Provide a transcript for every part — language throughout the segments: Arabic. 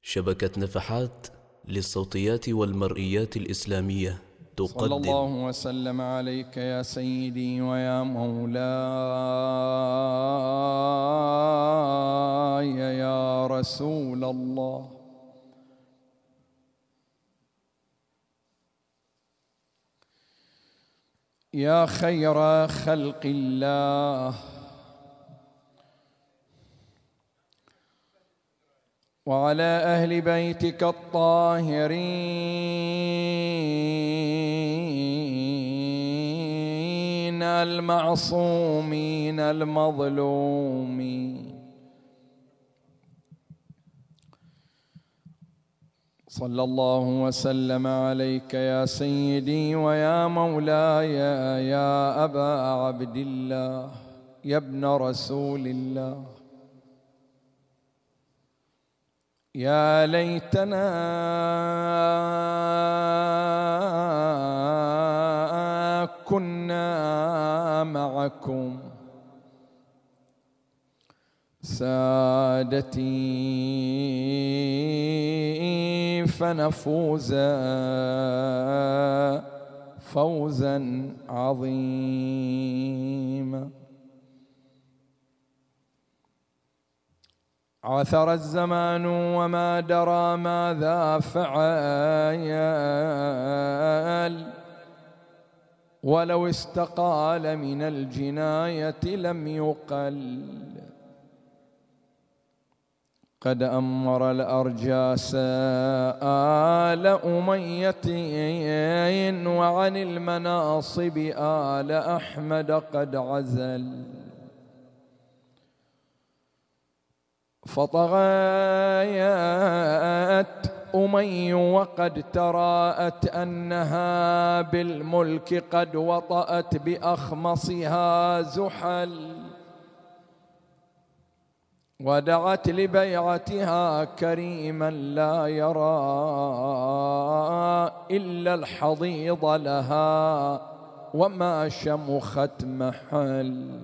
شبكة نفحات للصوتيات والمرئيات الإسلامية صلى تقدم. الله وسلم عليك يا سيدي ويا مولاي يا رسول الله. يا خير خلق الله وعلى أهل بيتك الطاهرين المعصومين المظلومين، صلى الله وسلم عليك يا سيدي ويا مولاي يا أبا عبد الله يا ابن رسول الله. يا ليتنا كنا معكم سادتي فنفوز فوزا عظيما. عثر الزمان وما درى ماذا فعل، ولو استقال من الجناية لم يقل. قد أمر الأرجاس آل أمية وعن المناصب آل أحمد قد عزل. فطغيت أمي وقد تراءت أنها بالملك قد وطأت بأخمصها زحل، ودعت لبيعتها كريما لا يرى إلا الحضيض لها وما شمخت محل.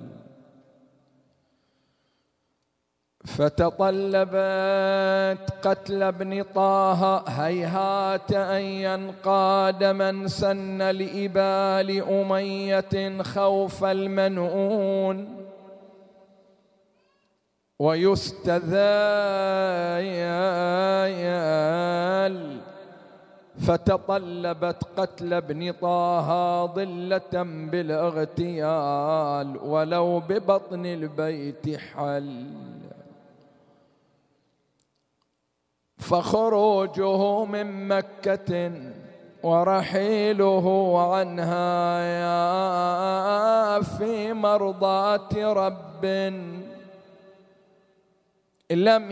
فتطلبت قتل ابن طه هيهات أن ينقاد من سن لإبال أمية خوف المنؤون ويستذايل. فتطلبت قتل ابن طه ضلة بالاغتيال ولو ببطن البيت حل. فخروجه من مكة ورحيله عنها يا في مرضاة رب لم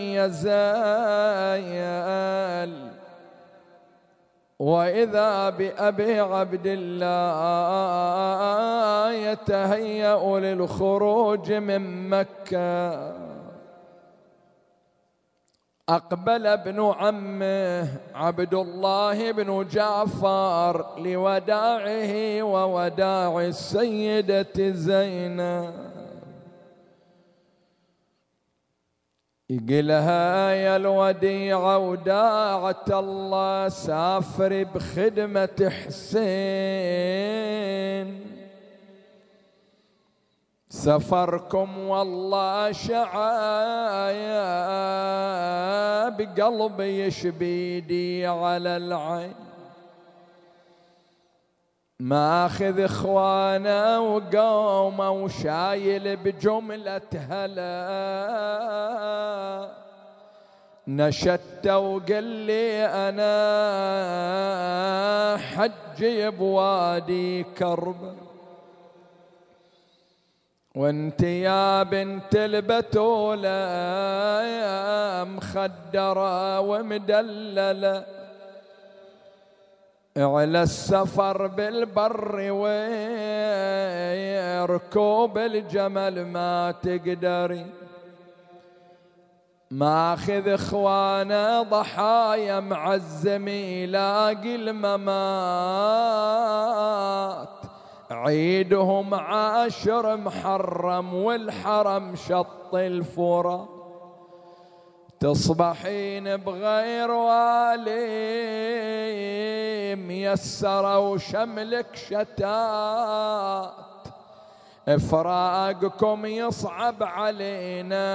يزال. وإذا بأبي عبد الله يتهيأ للخروج من مكة. أقبل ابن عمه عبد الله بن جعفر لوداعه ووداع السيدة زينب. يقلها يا الوديعة وداعة الله سافر بخدمة حسين. سفركم والله شعايا بقلبي يشبيدي على العين. ماخذ اخوانا وقومه وشايل بجملة هلا. نشدت وقل لي انا حجي بوادي كربة، وانت يا بنت البتولة يا مخدرة ومدللة. على السفر بالبر ويركوب الجمل ما تقدري. ماخذ اخوانا ضحايا معزمي لاقي الممات. عيدهم عاشر محرم والحرم شط الفرات. تصبحين بغير والي ميسرة وشملك شتات، فراقكم يصعب علينا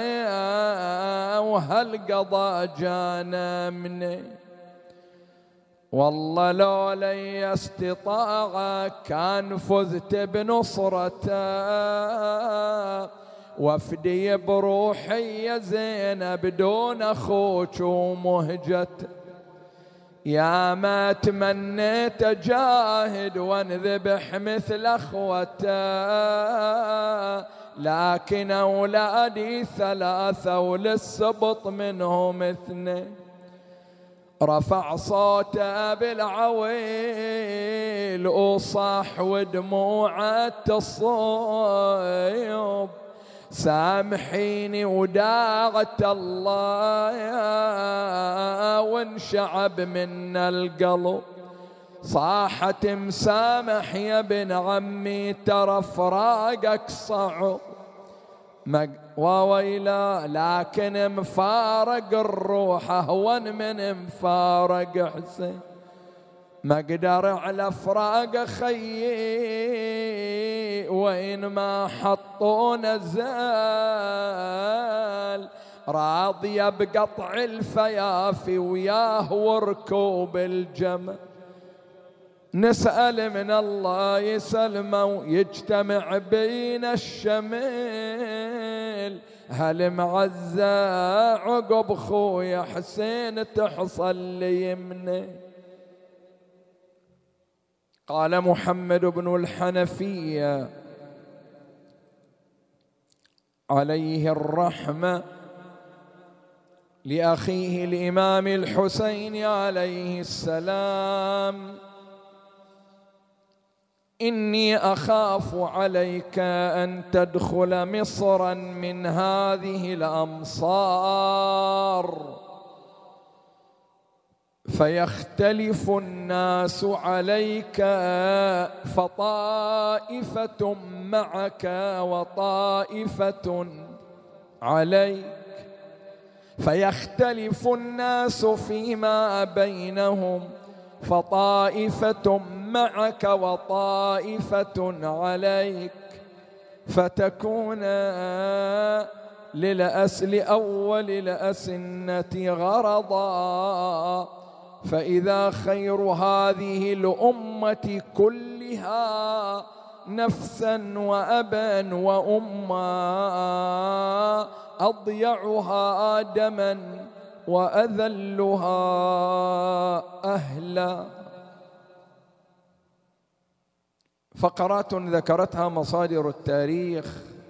وهالقضاء جانا مني. والله لولا استطاعة كان فزت بنصرته، وافدي بروحي يا زينب دون اخوك ومهجته. يا ما تمنيت اجاهد وانذبح مثل اخوته، لكن اولادي ثلاثة وللسبط منهم اثنين. رفع صوته بالعويل وصاح ودموعه تصيب، سامحيني وداعت الله وانشعب من القلب. صاحت مسامح يا ابن عمي ترى فراقك صعب، وويلا لكن مفارق الروح اهون من مفارق حسين. ما اقدر على فراق خيي وين ما حطونا زال، راضية بقطع الفيافي وياه وركوب الجمل. نسأل من الله يسلمه ويجتمع بين الشمل، هل معزة عقب خويا حسين تحصل لي يمنه. قال محمد بن الحنفية عليه الرحمة لأخيه الإمام الحسين عليه السلام: إني أخاف عليك أن تدخل مصرا من هذه الأمصار فيختلف الناس عليك، فطائفة معك وطائفة عليك، فيختلف الناس فيما بينهم، فطائفة معك وطائفة عليك، فتكون لأول الأسنة غرضا. فإذا خير هذه الأمة كلها نفسا وأبا وأما، أضيعها دما وأذلها أهلا. فقرات ذكرتها مصادر التاريخ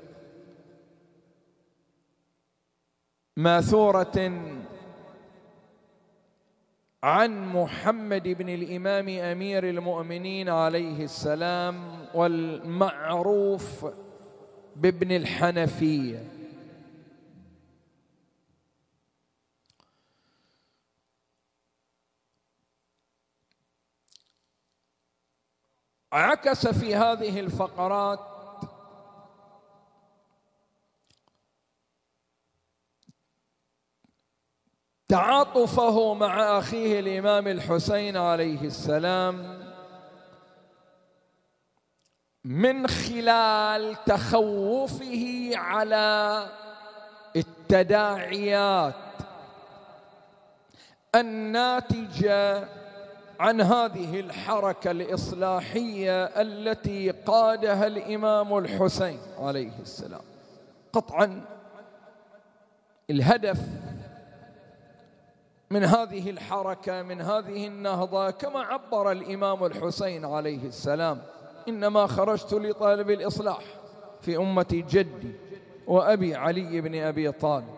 ماثورة عن محمد بن الإمام أمير المؤمنين عليه السلام، والمعروف بابن الحنفية. عكس في هذه الفقرات تعاطفه مع أخيه الإمام الحسين عليه السلام من خلال تخوفه على التداعيات الناتجة عن هذه الحركة الإصلاحية التي قادها الإمام الحسين عليه السلام. قطعا الهدف من هذه الحركة، من هذه النهضة، كما عبر الإمام الحسين عليه السلام: إنما خرجت لطالب الإصلاح في أمة جدي وأبي علي بن أبي طالب.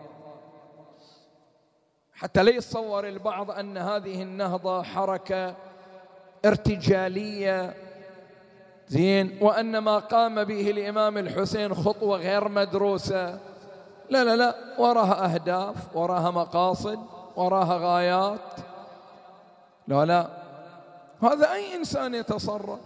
حتى لا يتصور البعض أن هذه النهضة حركة ارتجالية زين، وأن ما قام به الإمام الحسين خطوة غير مدروسة. لا لا لا، وراها أهداف، وراها مقاصد، وراها غايات. لا لا، هذا أي إنسان يتصرف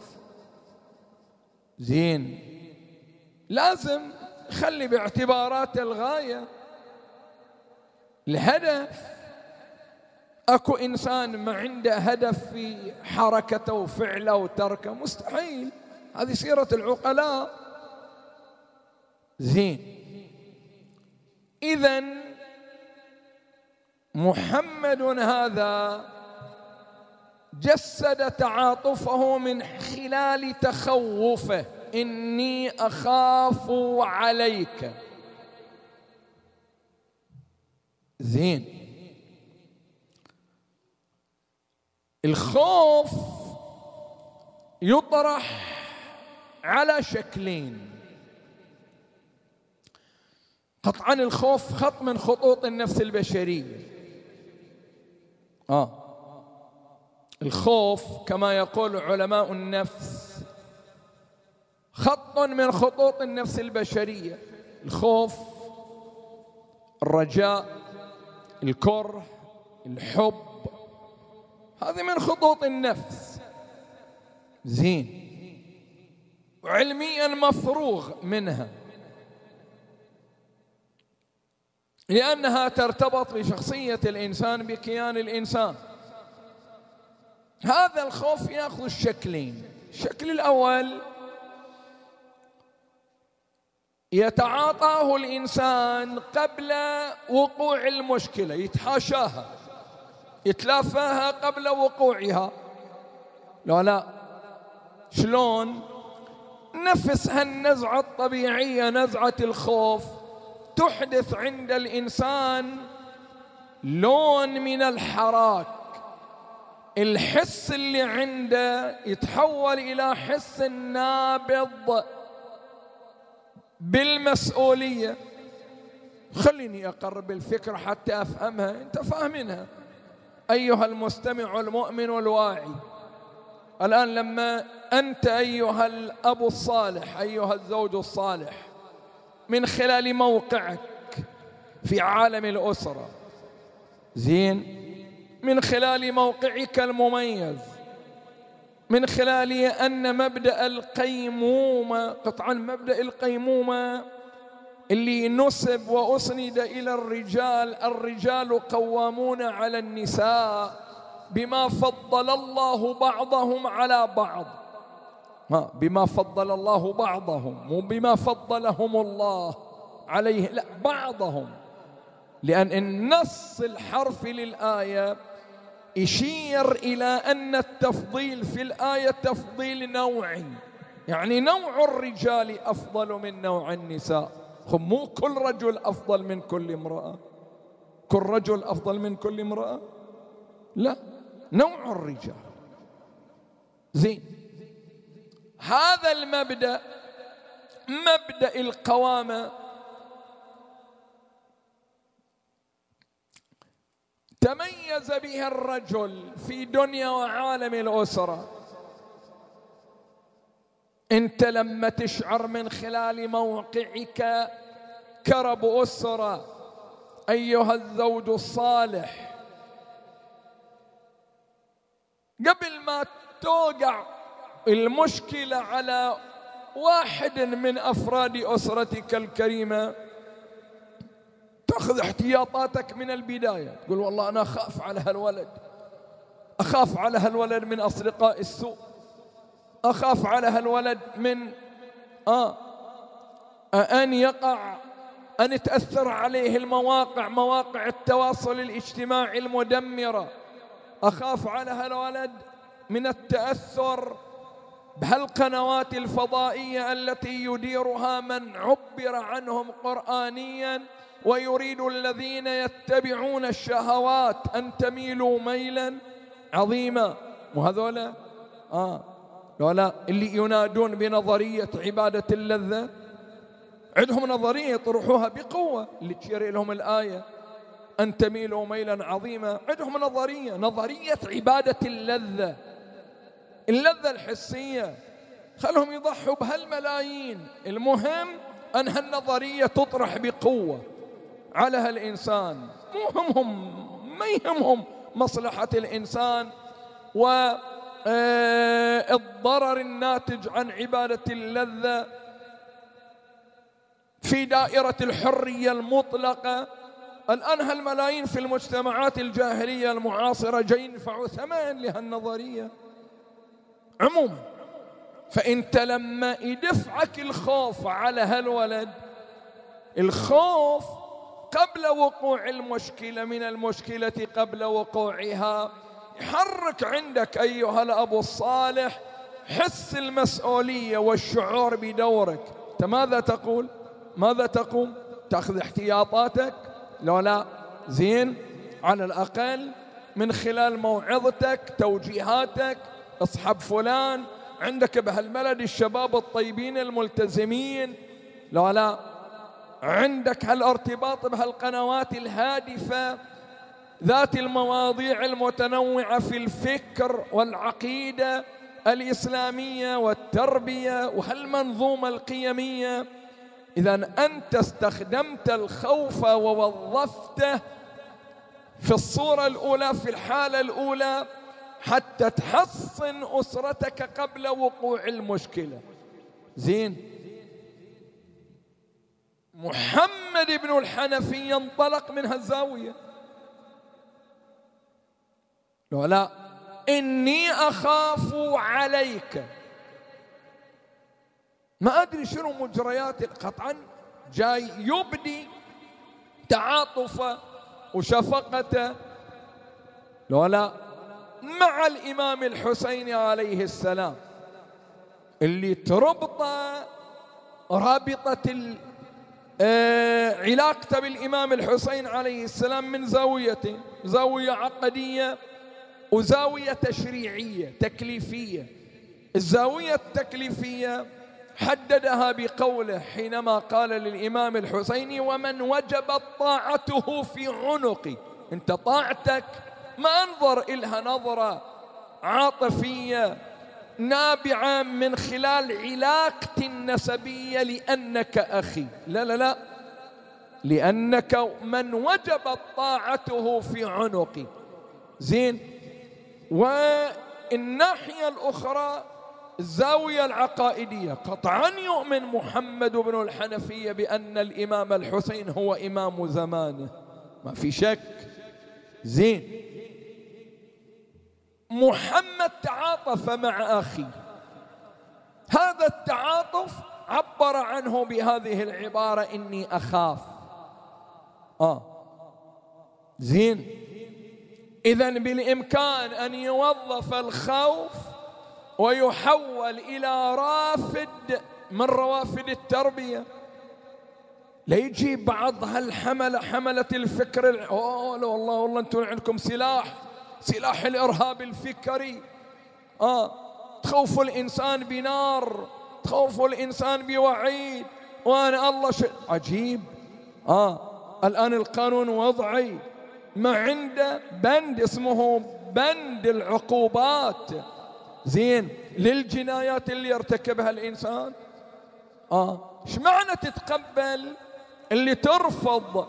زين لازم خلي باعتبارات الغاية. الهدف، أكو إنسان ما عنده هدف في حركته وفعله وتركه؟ مستحيل. هذه سيرة العقلاء. زين، إذن محمد هذا جسد تعاطفه من خلال تخوفه: إني أخاف عليك. زين، الخوف يطرح على شكلين. قطعا الخوف خط من خطوط النفس البشرية. الخوف كما يقول علماء النفس خط من خطوط النفس البشرية. الخوف، الرجاء، الكره، الحب، هذه من خطوط النفس. زين، وعلميا مفروغ منها، لأنها ترتبط بشخصية الإنسان، بكيان الإنسان. هذا الخوف يأخذ الشكلين. الشكل الأول يتعاطاه الإنسان قبل وقوع المشكلة، يتحاشاها، يتلافاها قبل وقوعها. لا، شلون؟ نفس هالنزعة الطبيعية، نزعة الخوف، تحدث عند الإنسان لون من الحراك. الحس اللي عنده يتحول إلى حس نابض بالمسؤولية. خليني أقرب الفكرة حتى أفهمها، أنت فاهمينها أيها المستمع المؤمن الواعي. الآن لما أنت أيها الأب الصالح، أيها الزوج الصالح، من خلال موقعك في عالم الأسرة، زين، من خلال موقعك المميز، من خلال أن مبدأ القيمومة، قطعا مبدأ القيمومة اللي نسب وأسند إلى الرجال: الرجال قوامون على النساء بما فضل الله بعضهم على بعض. بما فضل الله بعضهم، مو بما فضلهم الله عليه، لا، بعضهم، لأن النص الحرفي للآية يشير إلى أن التفضيل في الآية تفضيل نوعي، يعني نوع الرجال أفضل من نوع النساء. مو كل رجل أفضل من كل امرأة، كل رجل أفضل من كل امرأة، لا، نوع الرجال. زين، هذا المبدأ، مبدأ القوامة، تميز به الرجل في دنيا وعالم الأسرة. أنت لما تشعر من خلال موقعك كرب أسرة أيها الزوج الصالح، قبل ما توقع المشكلة على واحد من أفراد أسرتك الكريمة، تأخذ احتياطاتك من البداية. تقول والله أنا أخاف على هالولد، أخاف على هالولد من أصدقاء السوء، أخاف على هالولد من أن يقع، أن تأثر عليه المواقع، مواقع التواصل الاجتماعي المدمرة. أخاف على هالولد من التأثر بهالقنوات الفضائية التي يديرها من عبر عنهم قرآنيا ويريد الذين يتبعون الشهوات أن تميلوا ميلا عظيما. وهذولا لولا اللي ينادون بنظرية عبادة اللذة، عندهم نظرية يطرحوها بقوة، اللي تشير لهم الآية أن تميلوا ميلا عظيما، عندهم نظرية عبادة اللذة، اللذة الحسية. خلهم يضحوا بهالملايين، المهم أن هالنظرية تطرح بقوة على هالإنسان. ما يهمهم مصلحة الإنسان والضرر الناتج عن عبادة اللذة في دائرة الحرية المطلقة الآن هالملايين في المجتمعات الجاهلية المعاصرة جايين يدفعوا ثمن لهالنظرية. عموما فأنت لما يدفعك الخوف على هالولد، الخوف قبل وقوع المشكلة من المشكلة قبل وقوعها، يحرك عندك أيها الأب الصالح حس المسؤولية والشعور بدورك. أنت ماذا تقول؟ ماذا تقوم؟ تأخذ احتياطاتك؟ لا زين، على الأقل من خلال موعظتك توجيهاتك، اصحب فلان، عندك بهالبلد الشباب الطيبين الملتزمين، لا عندك هالارتباط بهالقنوات الهادفة ذات المواضيع المتنوعة في الفكر والعقيدة الإسلامية والتربية وهالمنظومة القيمية. إذا أنت استخدمت الخوف ووظفته في الصورة الأولى، في الحالة الأولى، حتى تحصن أسرتك قبل وقوع المشكلة. زين، محمد بن الحنفي ينطلق من هالزاوية، لا إني أخاف عليك. ما أدري شنو مجريات، قطعا جاي يبدي تعاطفه وشفقته لا مع الإمام الحسين عليه السلام، اللي تربطه رابطة علاقته بالإمام الحسين عليه السلام من زاويتين: زاوية عقدية وزاوية تشريعية تكليفية. الزاوية التكليفية حددها بقوله حينما قال للإمام الحسين: ومن وجبت طاعته في عنقي. انت طاعتك ما انظر إلها نظرة عاطفية نابعة من خلال علاقة نسبية لأنك أخي، لا لأنك من وجبت طاعته في عنقي. زين، والناحية الأخرى الزاوية العقائدية، قطعا يؤمن محمد بن الحنفية بأن الإمام الحسين هو إمام زمانه، ما في شك. زين، محمد تعاطف مع أخيه، هذا التعاطف عبر عنه بهذه العبارة: إني أخاف. زين، إذن بالإمكان أن يوظف الخوف ويحول إلى رافد من روافد التربية. لا يجي بعض حملة الفكر لا والله أنتم عندكم سلاح الإرهاب الفكري، تخوفوا الإنسان بنار، تخوفوا الإنسان بوعيد، وأنا الله عجيب. الآن القانون وضعي ما عنده بند اسمه بند العقوبات، زين، للجنايات اللي يرتكبها الإنسان. ايش معنى تتقبل اللي ترفض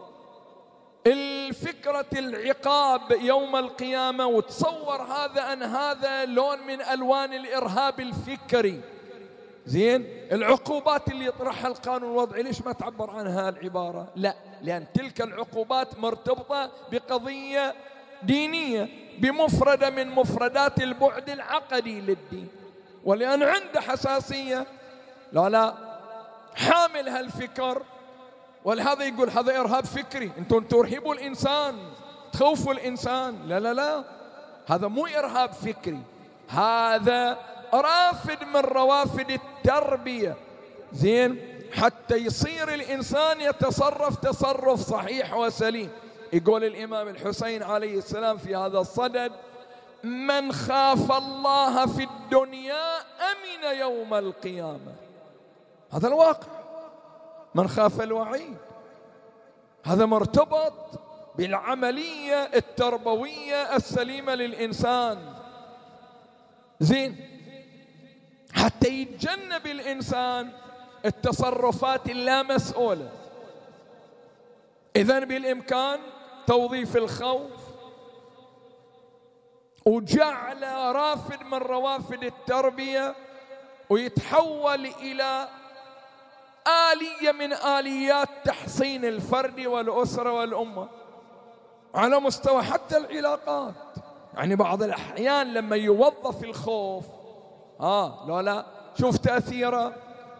الفكرة العقاب يوم القيامة وتصور هذا لون من ألوان الإرهاب الفكري؟ زين، العقوبات اللي يطرحها القانون الوضعي ليش ما تعبر عنها العبارة؟ لا، لأن تلك العقوبات مرتبطة بقضية دينية، بمفردة من مفردات البعد العقدي للدين، ولأن عنده حساسية لا حامل هالفكر، ولهذا يقول هذا إرهاب فكري، أنتم ترهبوا الإنسان، تخوفوا الإنسان. لا هذا مو إرهاب فكري، هذا رافد من روافد التربية. زين، حتى يصير الإنسان يتصرف تصرف صحيح وسليم. يقول الإمام الحسين عليه السلام في هذا الصدد: من خاف الله في الدنيا أمن يوم القيامة. هذا الواقع، من خاف الوعيد، هذا مرتبط بالعملية التربوية السليمة للإنسان. زين، حتى يتجنب الإنسان التصرفات اللامسؤولة. إذن بالإمكان توظيف الخوف وجعل رافد من روافد التربية ويتحول إلى آلية من آليات تحصين الفرد والأسرة والأمة على مستوى حتى العلاقات. يعني بعض الأحيان لما يوظف الخوف لا شوف تأثيره.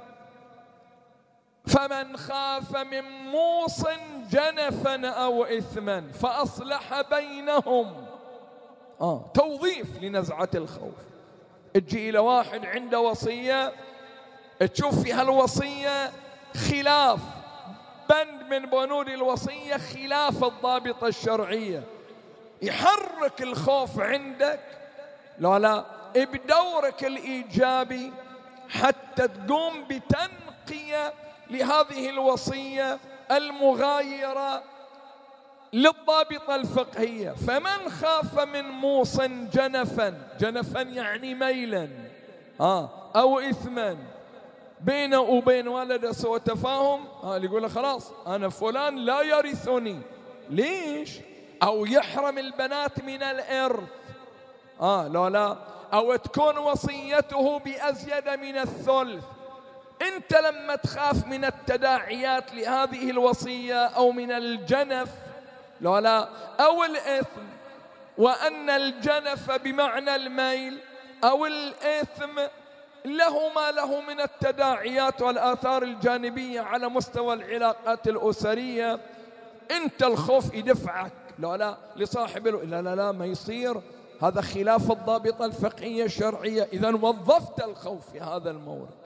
فمن خاف من موص جنفا أو إثما فأصلح بينهم. توظيف لنزعة الخوف. تجي إلى واحد عنده وصية، تشوف في هالوصية خلاف بند من بنود الوصية خلاف الضابطة الشرعية، يحرك الخوف عندك لا بدورك الإيجابي حتى تقوم بتنقية لهذه الوصية المغايرة للضابطة الفقهية. فمن خاف من موص جنفا يعني ميلا أو إثما بينه وبين ولده سوء تفاهم، اللي يقول له خلاص أنا فلان لا يرثني، ليش؟ أو يحرم البنات من الإرث، لا أو تكون وصيته بأزيد من الثلث. أنت لما تخاف من التداعيات لهذه الوصية أو من الجنف لا أو الإثم، وأن الجنف بمعنى الميل أو الإثم له من التداعيات والآثار الجانبية على مستوى العلاقات الأسرية، أنت الخوف يدفعك لا لصاحب لا ما يصير، هذا خلاف الضابطة الفقهية الشرعية. إذن وظفت الخوف في هذا المورد.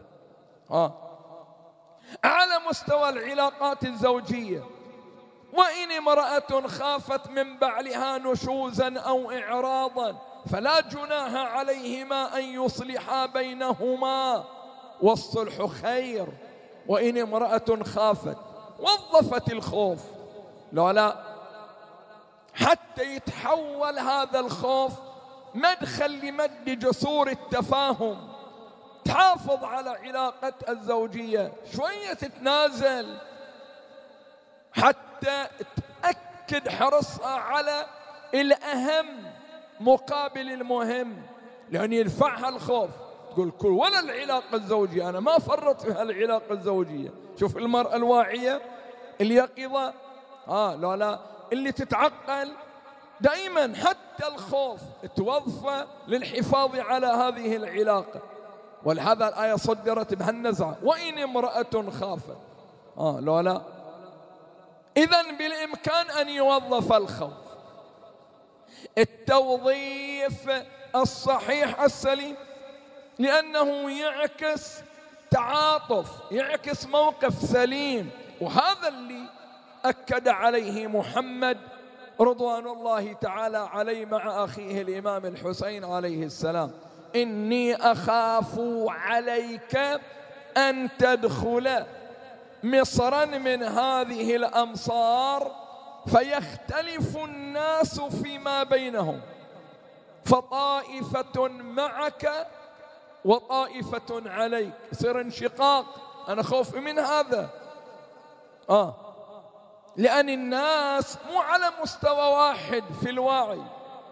على مستوى العلاقات الزوجية، وإن امرأة خافت من بعلها نشوزا أو إعراضا فلا جناح عليهما أن يصلحا بينهما والصلح خير. وإن امرأة خافت، وظفت الخوف لا حتى يتحول هذا الخوف مدخل لمد جسور التفاهم، تحافظ على علاقة الزوجية، شوية تتنازل حتى تأكد حرصها على الأهم مقابل المهم، لأن يدفعها الخوف. تقول ولا العلاقة الزوجية أنا ما فرط في هالعلاقة الزوجية. شوف المرأة الواعية اليقظة لا اللي تتعقل دائما حتى الخوف توظفه للحفاظ على هذه العلاقة. ولهذا الآية صدرت بهالنزعة، وإن امرأة خافت لا إذن بالإمكان أن يوظف الخوف. التوظيف الصحيح السليم لأنه يعكس تعاطف، يعكس موقف سليم، وهذا اللي أكد عليه محمد رضوان الله تعالى عليه مع أخيه الإمام الحسين عليه السلام: إني أخاف عليك أن تدخل مصرا من هذه الأمصار فيختلف الناس فيما بينهم، فطائفة معك وطائفة عليك، يصير انشقاق. أنا خوفي من هذا لأن الناس مو على مستوى واحد في الوعي.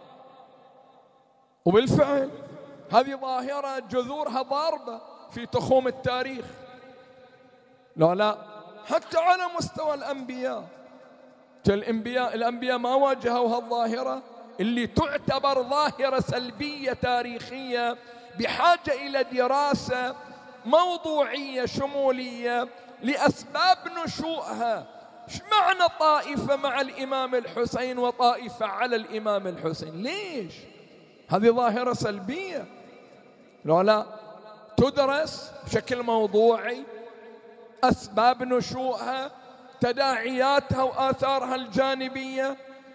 وبالفعل هذه ظاهرة جذورها ضاربة في تخوم التاريخ، لا حتى على مستوى الأنبياء. الأنبياء ما واجهوا هالظاهرة اللي تعتبر ظاهرة سلبية تاريخية بحاجة إلى دراسة موضوعية شمولية لأسباب نشوئها. ايش معنى طائفة مع الإمام الحسين وطائفة على الإمام الحسين؟ ليش؟ هذه ظاهرة سلبية لا تدرس بشكل موضوعي، أسباب نشوئها، تداعياتها وآثارها الجانبية.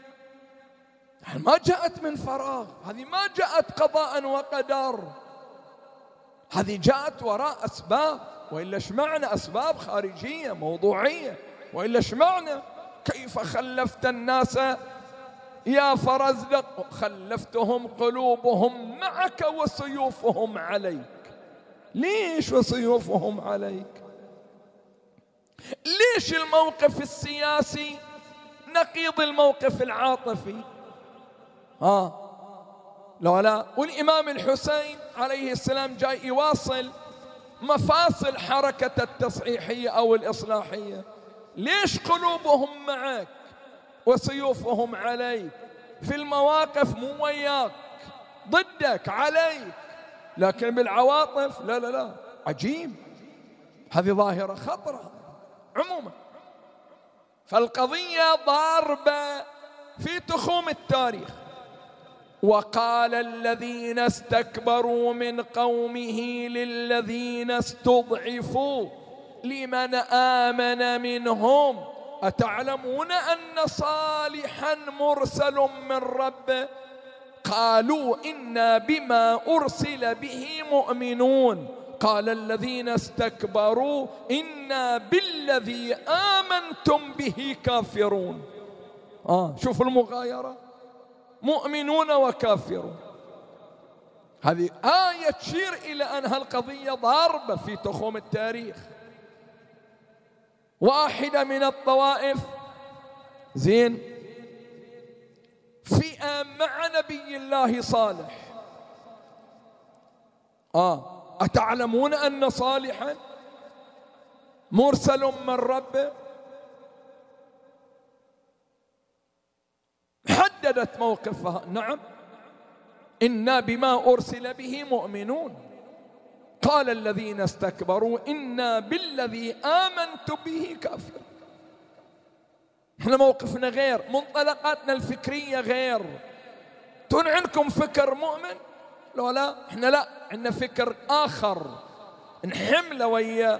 ما جاءت من فراغ، هذه ما جاءت قضاء وقدر، هذه جاءت وراء أسباب. وإلا ايش معنى أسباب خارجية موضوعية؟ وإلا ايش معنى كيف خلفت الناس يا فرزدق؟ خلفتهم قلوبهم معك وسيوفهم عليك. ليش وسيوفهم عليك؟ ليش الموقف السياسي نقيض الموقف العاطفي؟ لا والإمام الحسين عليه السلام جاي يواصل مفاصل حركة التصحيحية أو الإصلاحية، ليش قلوبهم معك وسيوفهم عليك؟ في المواقف مو وياك، ضدك، عليك، لكن بالعواطف لا لا لا. عجيب، هذه ظاهرة خطرة عموما. فالقضية ضاربة في تخوم التاريخ. وقال الذين استكبروا من قومه للذين استضعفوا لمن آمن منهم أتعلمون أن صالحا مرسل من ربه قالوا إنا بما أرسل به مؤمنون قال الذين استكبروا إنا بالذي آمنتم به كافرون. شوفوا المغايرة، مؤمنون وكافرون. هذه آية تشير إلى أن هالقضية ضاربة في تخوم التاريخ. واحدة من الطوائف زين فئة مع نبي الله صالح. أتعلمون أن صالحا مرسل من ربه؟ حددت موقفها، نعم إنا بما أرسل به مؤمنون قال الذين استكبروا إنا بالذي آمنت به كافر. احنا موقفنا غير، منطلقاتنا الفكرية غير. تون عندكم فكر مؤمن؟ لا احنا لا، عندنا فكر آخر نحمله ويا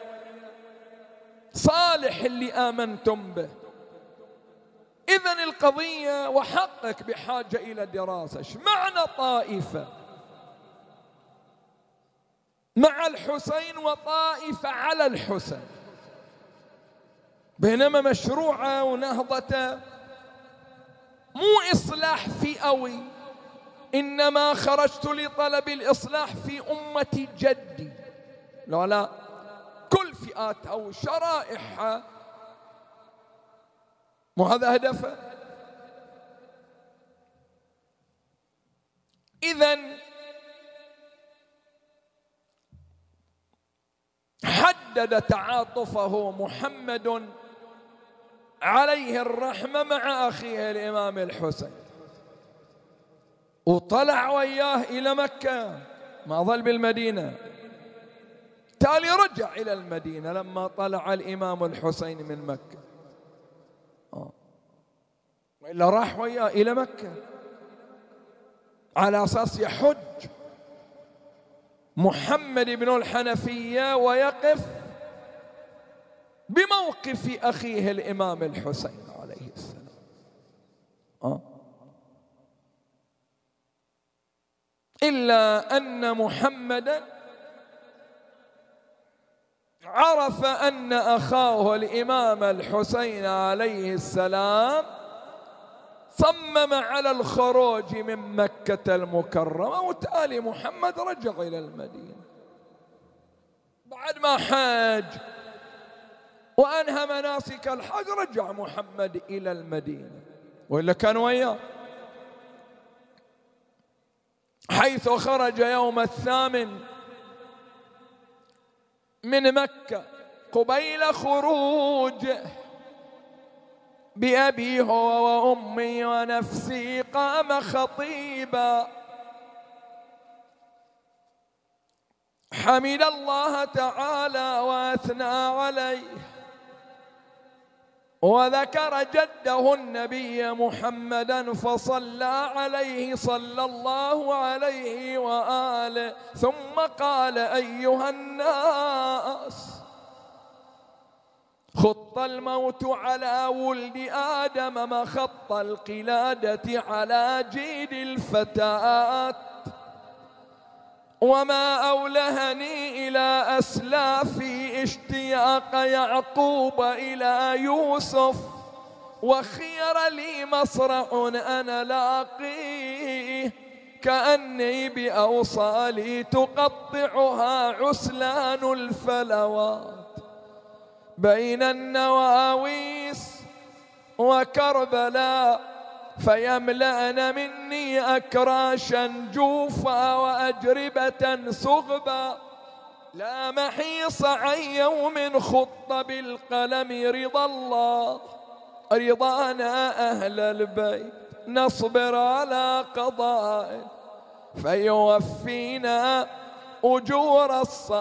صالح اللي آمنتم به. إذن القضية وحقك بحاجة إلى دراسة. ايش معنى طائفة مع الحسين وطائفة على الحسين؟ بينما مشروعه ونهضته مو إصلاح فئوي، إنما خرجت لطلب الإصلاح في أمة جدي. لا كل فئاتها وشرائحها، مو هذا هدفه؟ إذن حدد تعاطفه محمد عليه الرحمة مع أخيه الإمام الحسين، وطلع وياه إلى مكة، ما ظل بالمدينة، تالي رجع إلى المدينة لما طلع الإمام الحسين من مكة. وإلا راح وياه إلى مكة على أساس يحج محمد بن الحنفية ويقف بموقف أخيه الإمام الحسين عليه السلام. إلا أن محمدا عرف أن أخاه الإمام الحسين عليه السلام صمم على الخروج من مكة المكرمة، وتالي محمد رجع إلى المدينة بعد ما حاج وأنهى مناسك الحج. رجع محمد إلى المدينة، وإلا كان وياه، حيث خرج يوم 8 من مكة قبيل خروجه بأبي هو وأمي ونفسي قام خطيبا حمد الله تعالى وأثنى عليه، وذكر جده النبي محمدا فصلى عليه صلى الله عليه وآله، ثم قال أيها الناس خط الموت على ولد آدم مخط القلادة على جيد الفتاة، وما أولهني إلى أسلافي اشتياق يعقوب إلى يوسف، وخير لي مصرع أنا لاقيه كأني بأوصالي تقطعها عسلان الفلوات، بين النواويس وكربلاء فيملأن مني أكراشا جوفا وأجربة سغبا، لا محيص عن يوم خط بالقلم رضا الله، رضانا أهل البيت نصبر على قضائه فيوفينا أجور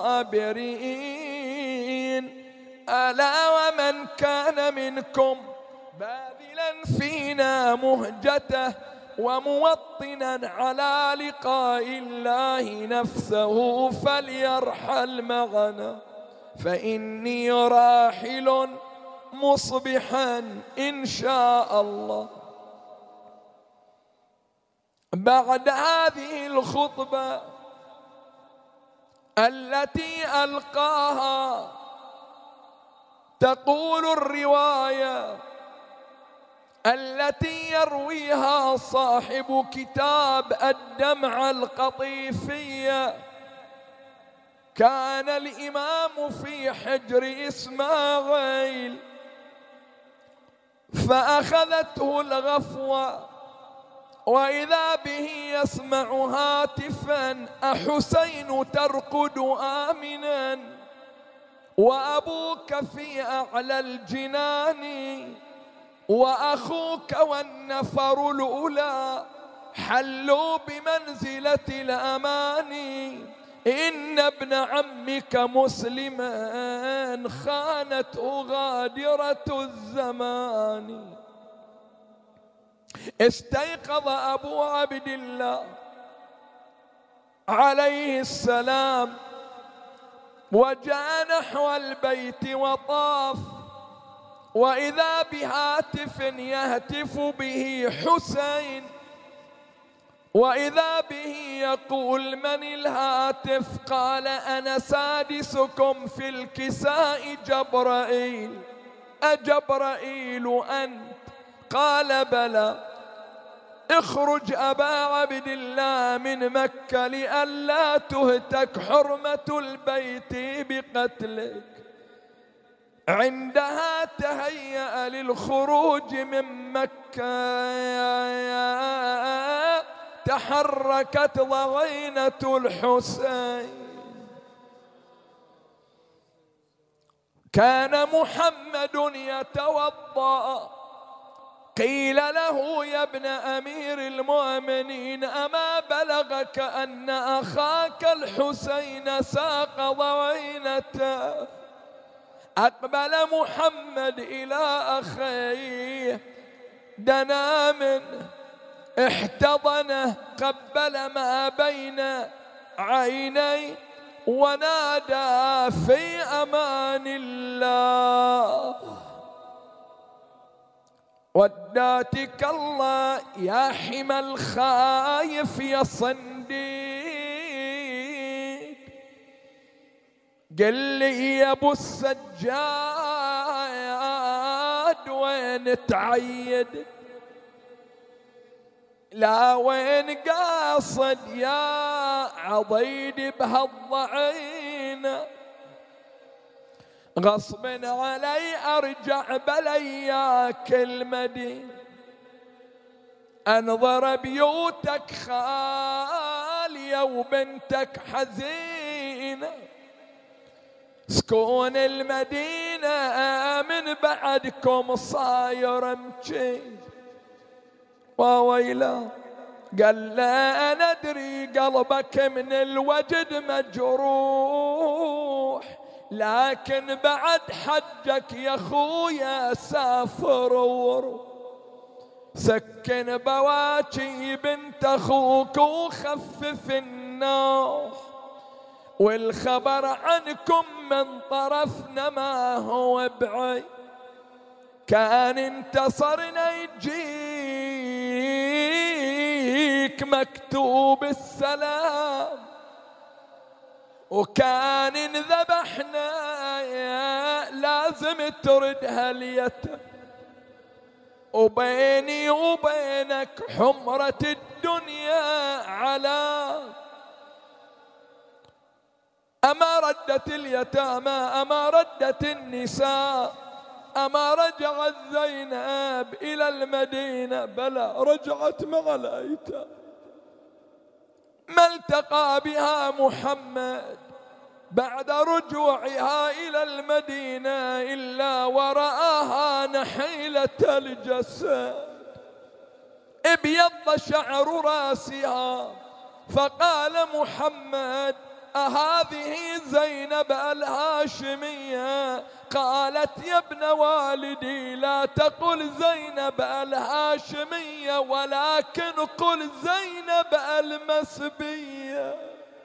الصابرين. ألا ومن كان منكم باذلا فينا مهجته وموطنا على لقاء الله نفسه فليرحل معنا، فإني راحل مصبحا إن شاء الله. بعد هذه الخطبة التي ألقاها تقول الرواية التي يرويها صاحب كتاب الدمعة القطيفية: كان الإمام في حجر إسماعيل فأخذته الغفوة وإذا به يسمع هاتفا: أحسين ترقد آمنا وأبوك في أعلى الجنان وأخوك والنفر الأولى حلوا بمنزلة الأمان، إن ابن عمك مسلما خانته غادرة الزمان. استيقظ أبو عبد الله عليه السلام وجاء نحو البيت وطاف، وإذا بهاتف يهتف به حسين، وإذا به يقول: من الهاتف؟ قال: أنا سادسكم في الكساء جبرائيل. أجبرائيل أنت؟ قال: بلى. اخرج أبا عبد الله من مكة لئلا تهتك حرمة البيت بقتلك. عندها تهيأ للخروج من مكة تحركت ضغينة الحسين. كان محمد يتوضأ، قيل له: يا ابن أمير المؤمنين، أما بلغك أن أخاك الحسين ساق ضغينته؟ أقبل محمد إلى أخيه، دنا منه، احتضنه، قبل ما بين عينيه ونادى في أمان الله: وداتك الله يا حمى الخايف يا صنديد. قل لي يا ابو السجاد وين تعيد؟ لا وين قاصد يا عضيد بهالضعين؟ غصب علي أرجع بلياك المدينة، أنظر بيوتك خالية وبنتك حزينة، سكون المدينة من بعدكم صاير مشي. وويلا قال له: أنا أدري قلبك من الوجد مجروح، لكن بعد حجك يا خويا سافر وروح، سكن بواكي بنت أخوك وخفف النوح، والخبر عنكم من طرفنا ما هو بعيد، كان انتصرنا يجيك مكتوب السلام، وكان انذبحنا لازم ترد هاليتم، وبيني وبينك حمرة الدنيا على. أما ردت اليتامى، أما ردت النساء، أما رجعت زينب إلى المدينة؟ بلى، رجعت مع الأيتام. ما التقى بها محمد بعد رجوعها إلى المدينة إلا ورآها نحيلة الجسد، ابيض شعر راسها. فقال محمد: أهذه زينب الهاشمية؟ قالت: يا ابن والدي لا تقل زينب الهاشمية ولكن قل زينب المسبية.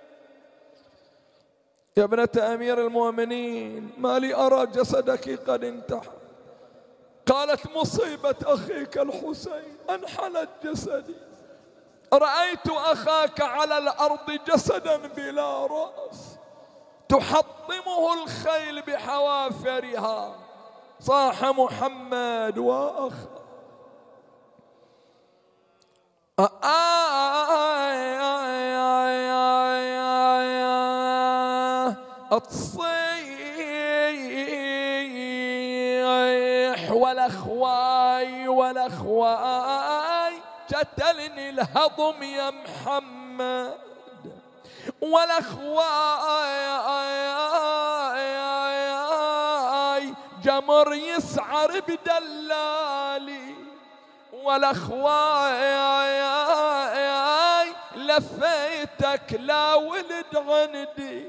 يا ابنة أمير المؤمنين، ما لي أرى جسدك قد انتحر. قالت: مصيبة أخيك الحسين، انحلت جسدي، رأيت أخاك على الأرض جسدا بلا رأس تحطمه الخيل بحوافرها. صاح محمد: وأخ تصيح والأخواي قتلني الهضم يا محمد، والأخواي جمر يسعر بدلالي، والأخواي لفيتك لا ولد عندي،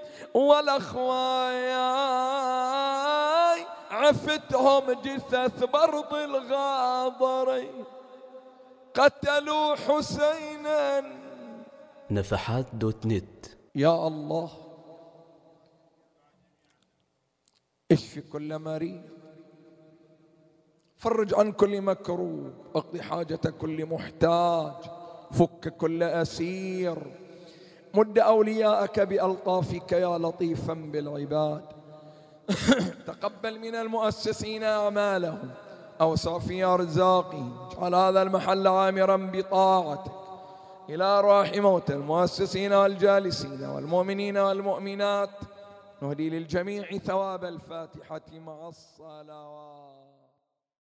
والأخواي عفتهم جثث برض الغاضرين قتلوا حسينا. نفحات.net. يا الله اشفي كل مريض، فرج عن كل مكروب، اقضي حاجة كل محتاج، فك كل أسير، مد أولياءك بألطافك يا لطيفا بالعباد. تقبل من المؤسسين أعمالهم، أوسع في أرزاقي، اجعل هذا المحل عامرا بطاعتك. إلى أرواح موتى المؤسسين والجالسين والمؤمنين والمؤمنات، نهدي للجميع ثواب الفاتحة مع الصلوات.